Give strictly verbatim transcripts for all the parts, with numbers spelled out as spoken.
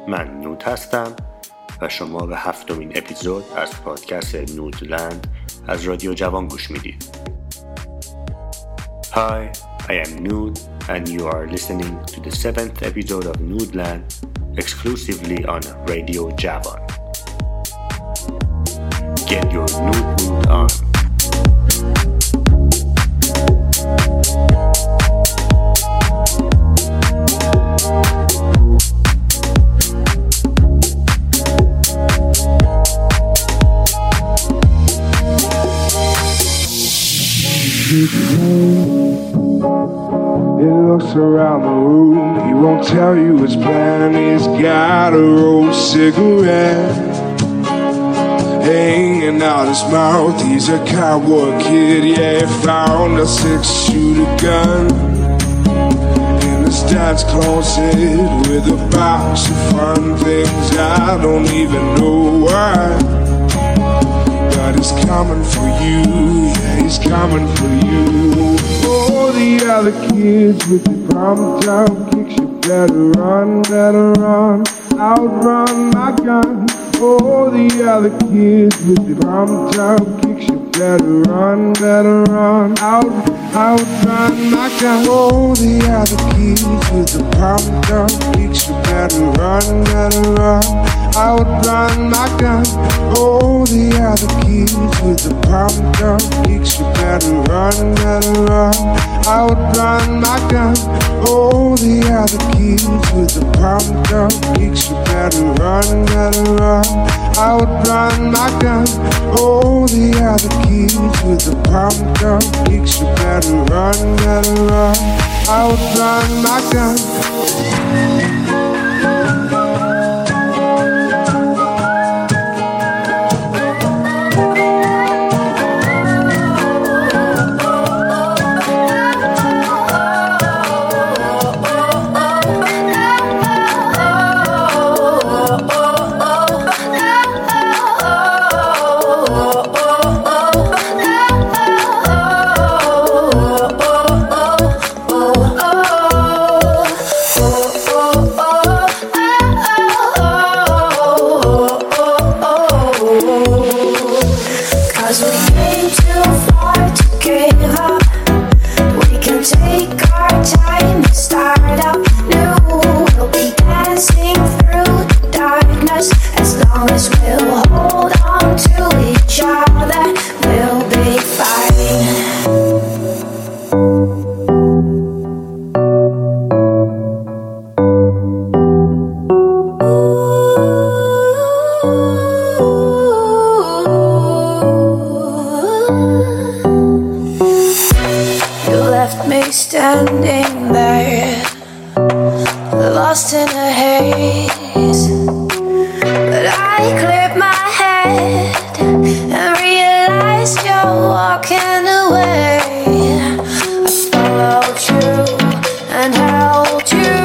من نود هستم و شما به هفتمین اپیزود از پادکست نودلند از رادیو جوان گوش میدید. Hi, I am Nood and you are listening to the seventh episode of Noodland exclusively on Radio Javan. Get your Nood mood on. He looks around the room, he won't tell you his plan. He's got a rolled cigarette hanging out his mouth. He's a cowboy kid, yeah, he found a six-shooter gun in his dad's closet with a box of fun things. I don't even know why, but he's coming for you, yeah, he's coming for you. Oh, the other kids with the problem child kicks, you better run, better run, outrun my gun. Oh, the other kids with the problem child kicks, you better run, better run, out, outrun my gun. Oh, the other kids with the problem child kicks, you better run, better run, outrun my gun. Oh, the other kids with the problem gun kicks, you better run, better run, outrun my gun. Oh, the other kids with the problem gun kicks, you better run, better run, outrun my gun. Oh, the other kids with the problem gun kicks, you better run, better run, outrun my gun. Standing there, lost in a haze, but I cleared my head and realized you're walking away. I followed you and held you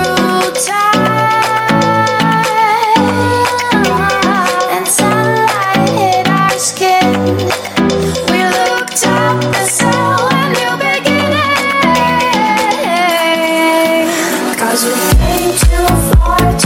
tight, and sunlight hit our skin. We looked up and saw a new beginning. 'Cause we came too far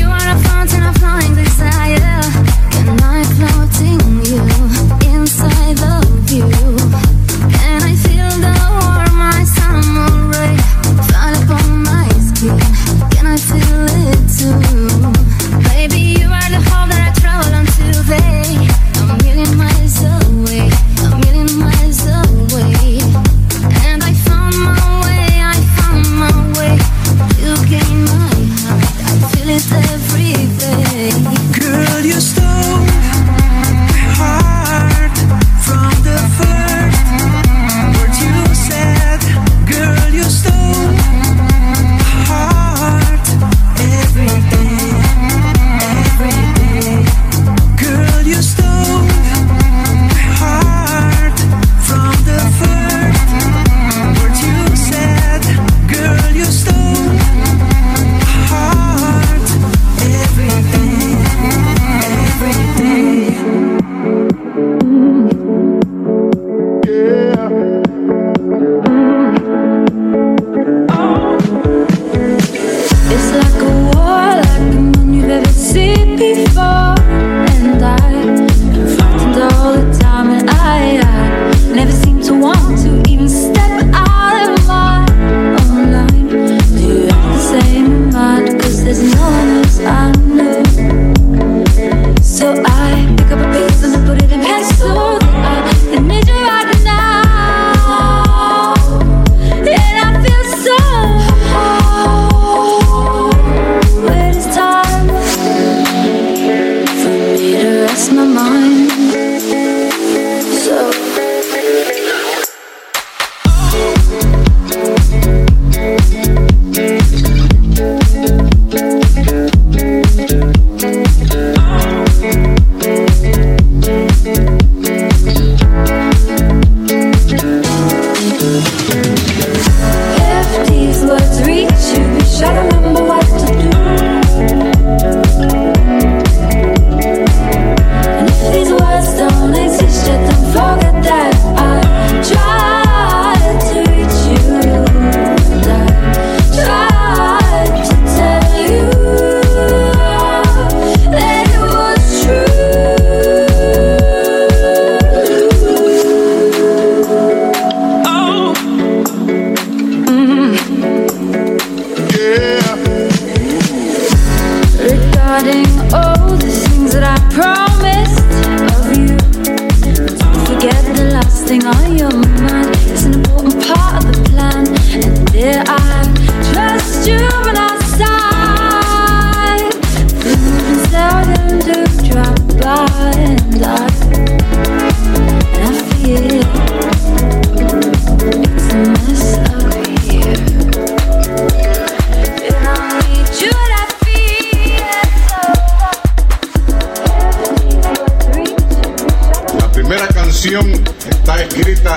Está escrita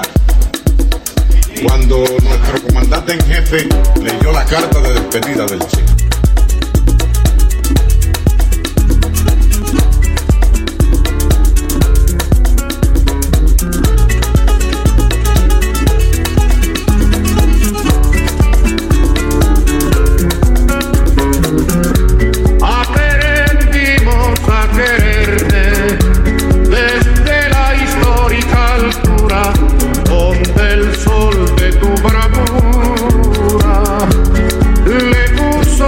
cuando nuestro comandante en jefe leyó la carta de despedida del Che. El sol de tu bravura le puso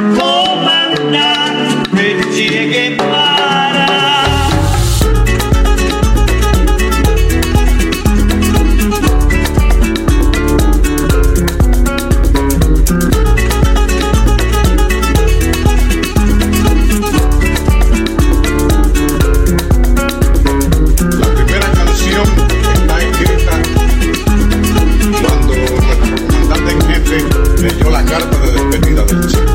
comandante Che Guevara. La primera canción está escrita cuando nuestro comandante en jefe leyó la carta de despedida del Che.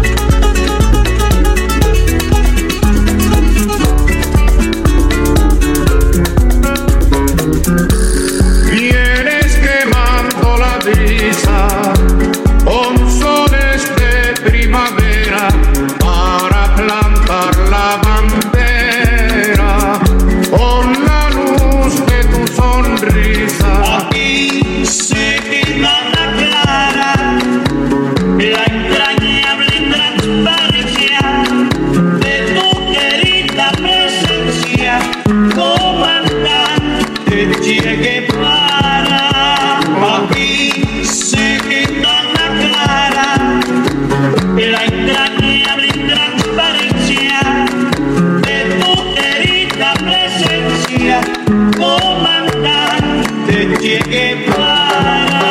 Vienes quemando la brisa con soles de primavera para plantar la bandera con la luz de tu sonrisa. Aquí se queda la clara, la entrañable transparencia de tu querida presencia, comandante Che Guevara. Aquí se queda la clara, la entrañable transparencia de tu querida presencia, comandante Che Guevara.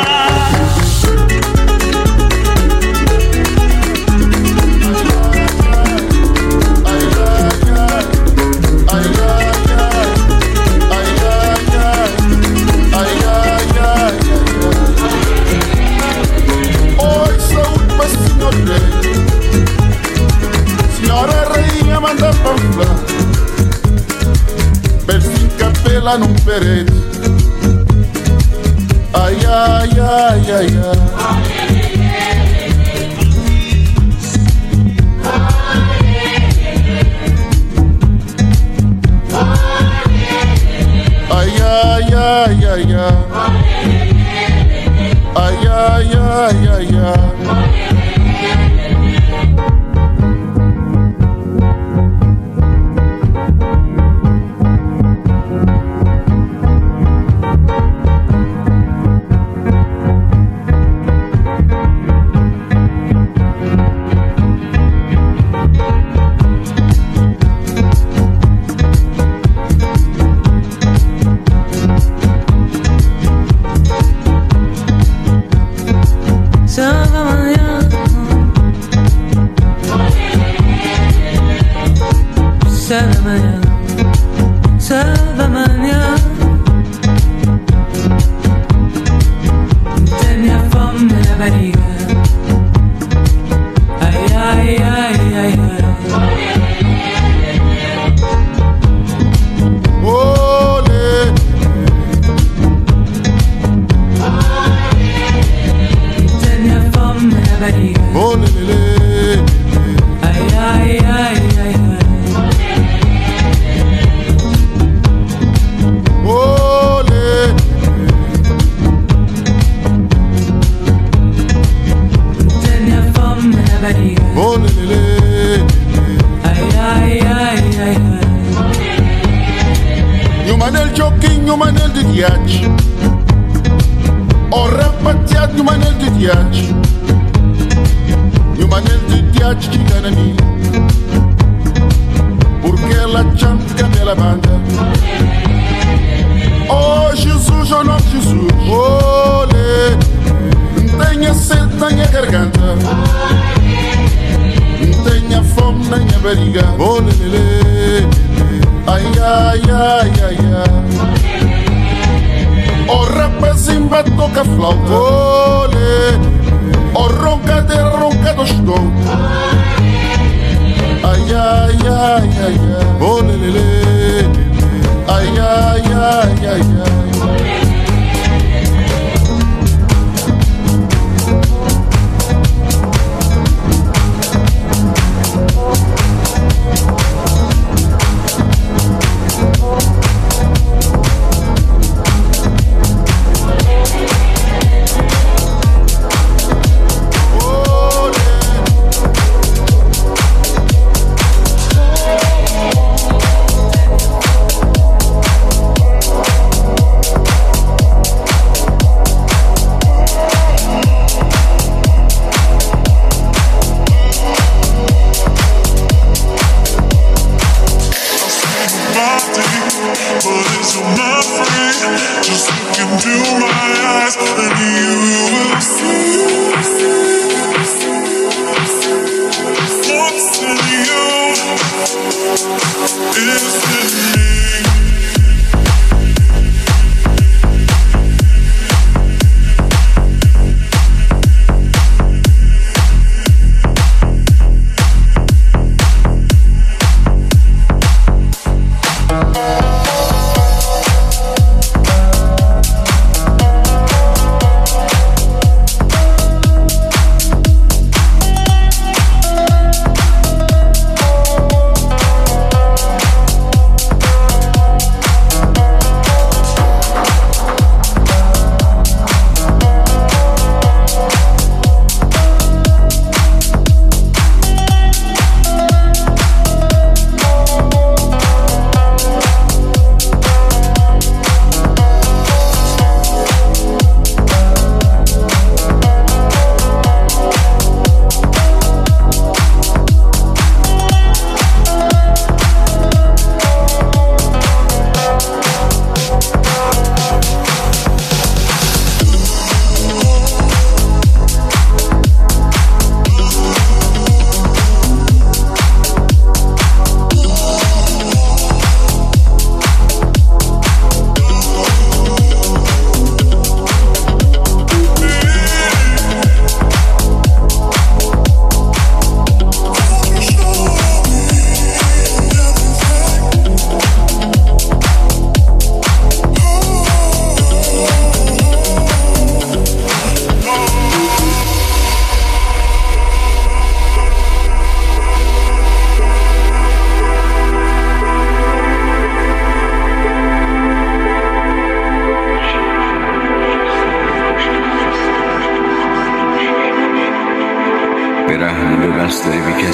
Oi, saúde para o senhor rei. Senhora rainha manda panflar, bercinho capela num perete. Ai, ai, ai, ai, ai. Ai, ai, ai, ai, ai. Ai, ai, ai, ai, ai.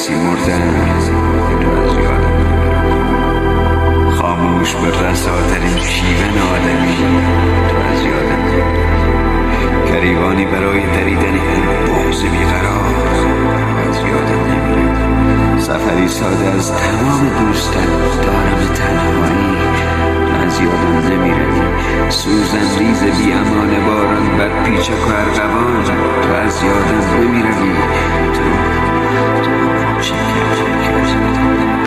کسی مردن تو از یادم نمیرم. خاموش به رساترین شیون آدمی تو از یادم نمیرم. گریبانی برای دریدن این بغض بیقرار از یادم نمیرم. سفری ساده از تمام دوستان دارم تنهایی از یادم نمیرم. سوزن ریز بی امان باران بر پیچ و ارغوان تو از یادم نمیروی. تو تو شکر شکر از یادم نمیرم.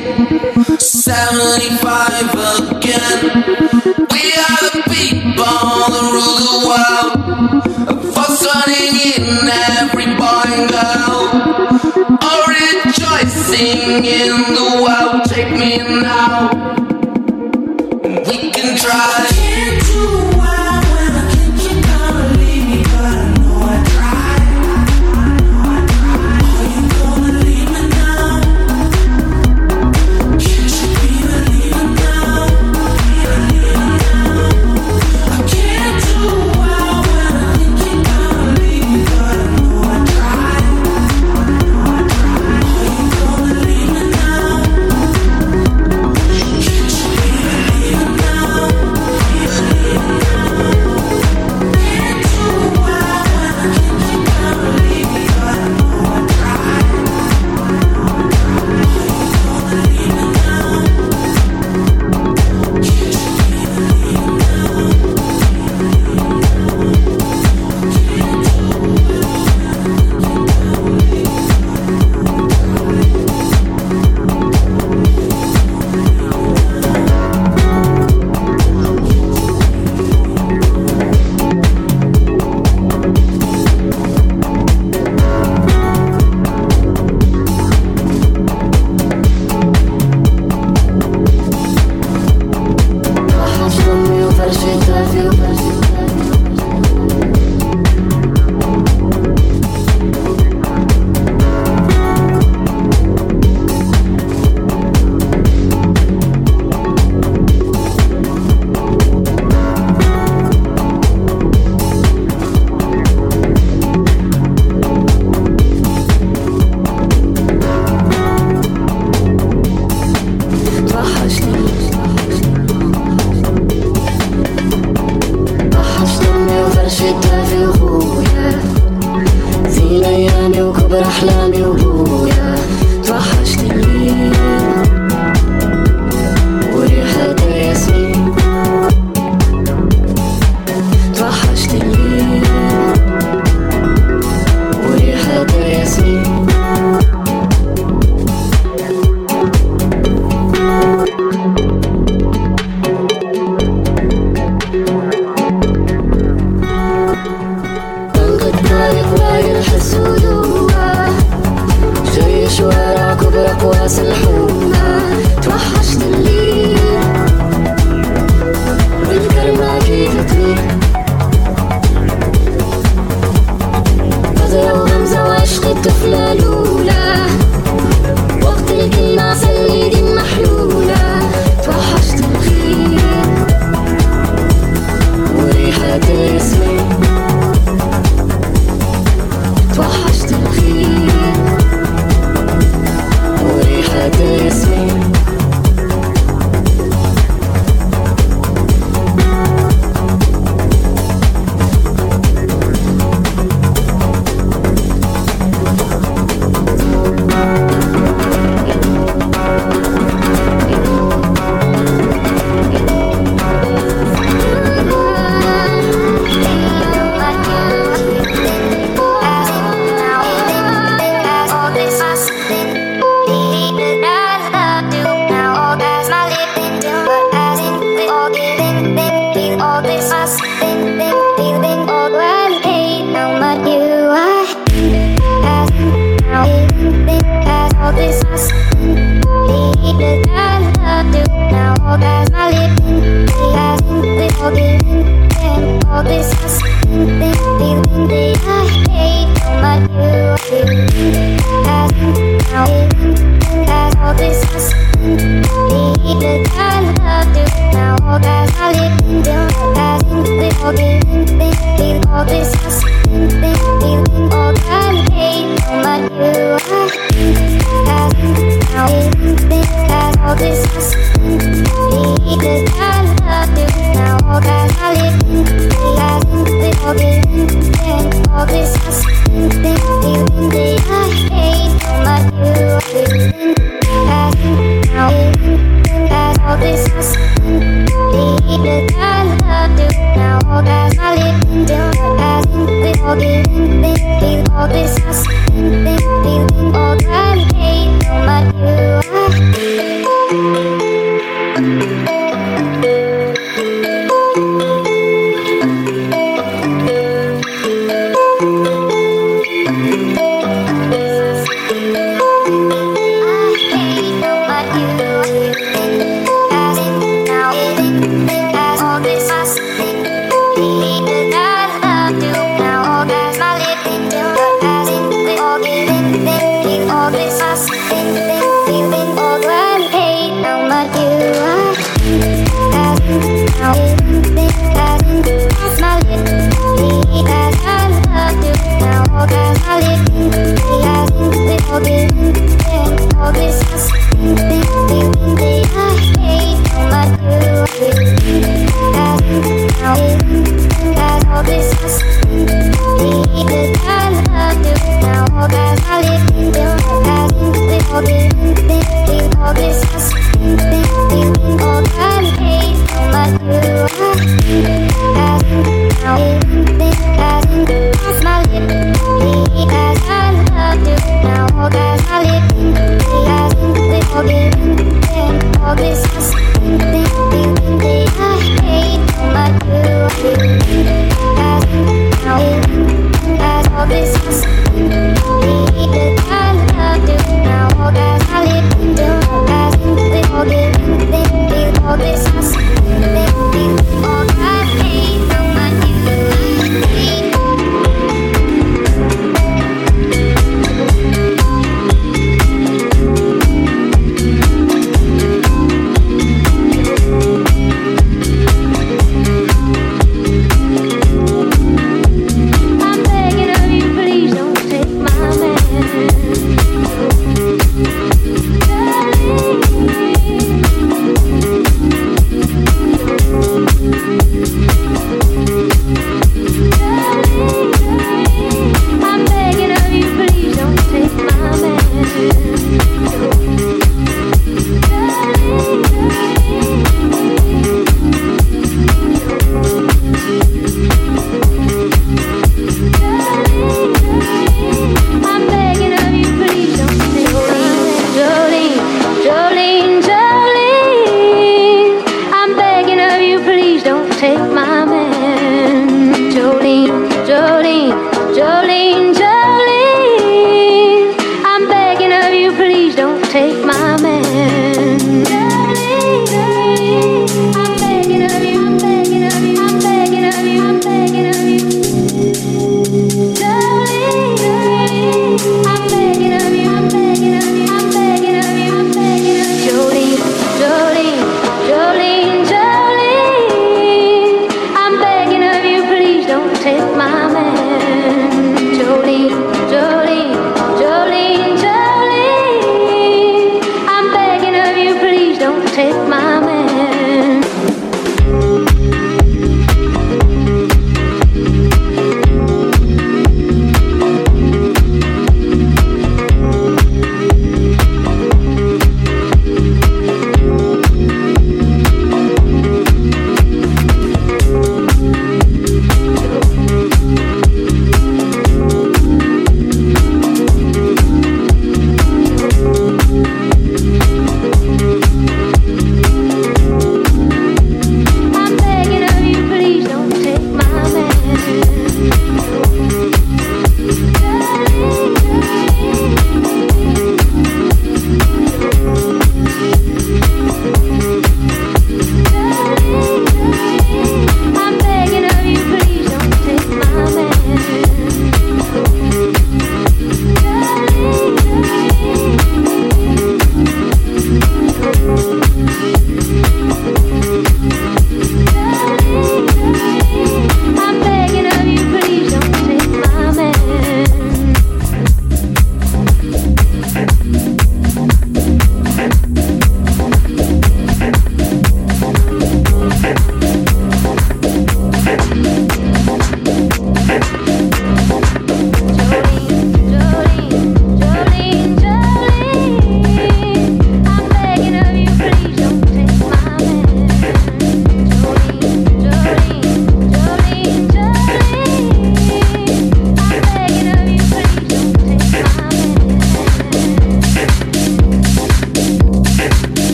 seventy-five again. We are the people that rule the world. A force running in every boy and girl. All rejoicing in the world. Take me now. We can try. Can't do well when I think you're gonna leave me, but I know I tried. Are you gonna leave me now? Can't you be believing now? I can't do well when I think you're gonna leave me, but I know I tried. Are you gonna leave me now? Can't you be believing now?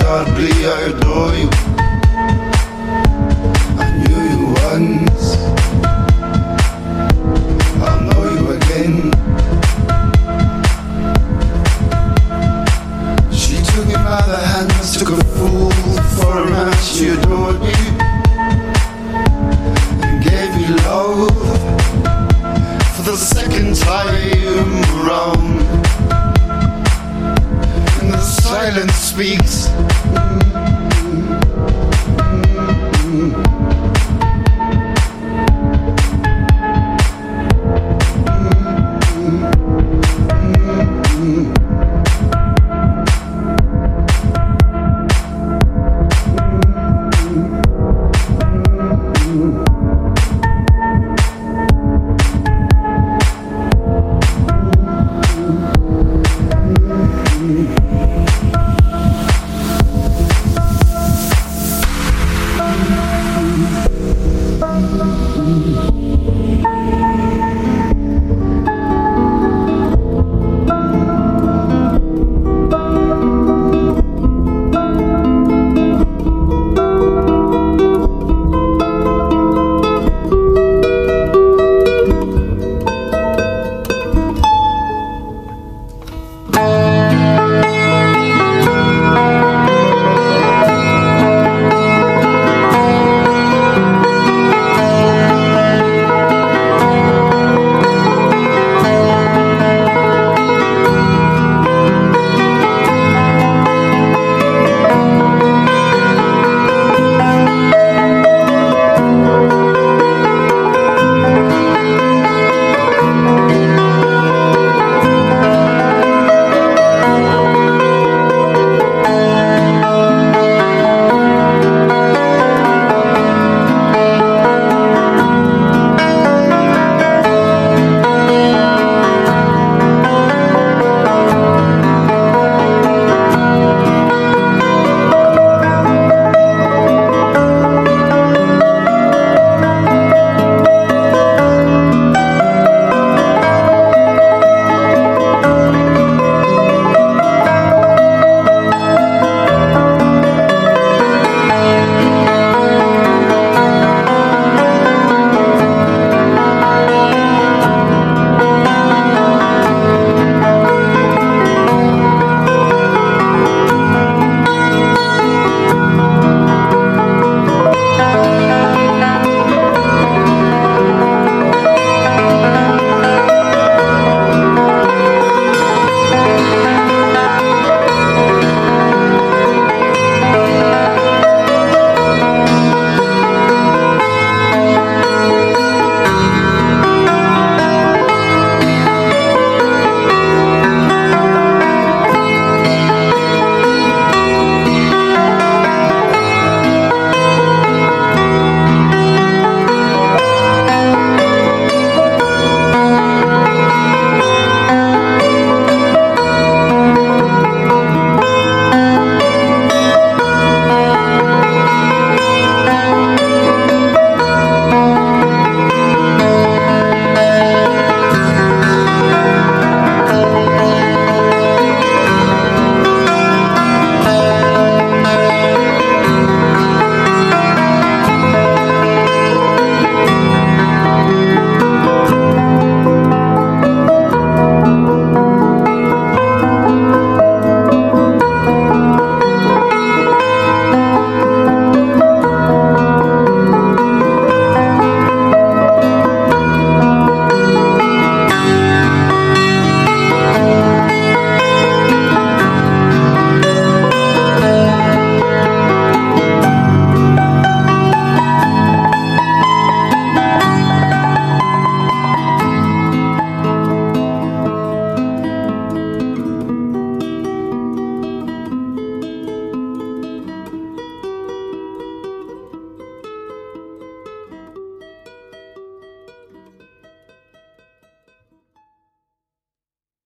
undoubtedly I adore you. I knew you once, I'll know you again. She took me by the hand, mistook a fool for a man. She adored me and gave me love for the second time around. And the silence speaks.